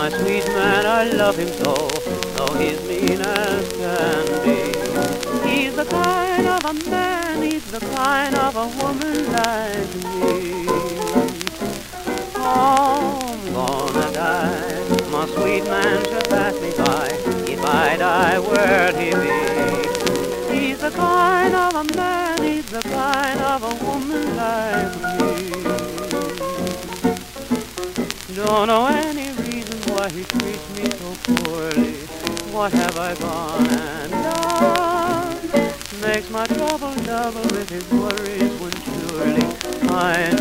My sweet man, I love him so, though he's mean as can be. He's the kind of a man, he's the kind of a woman like me. Oh, I'm gonna die, my sweet man should pass me by. If I die, where'd he be? He's the kind of a man, he's the kind of a woman like me. Don't know any reason why he treats me so poorly. What have I gone and done? Makes my trouble double with his worries when surely I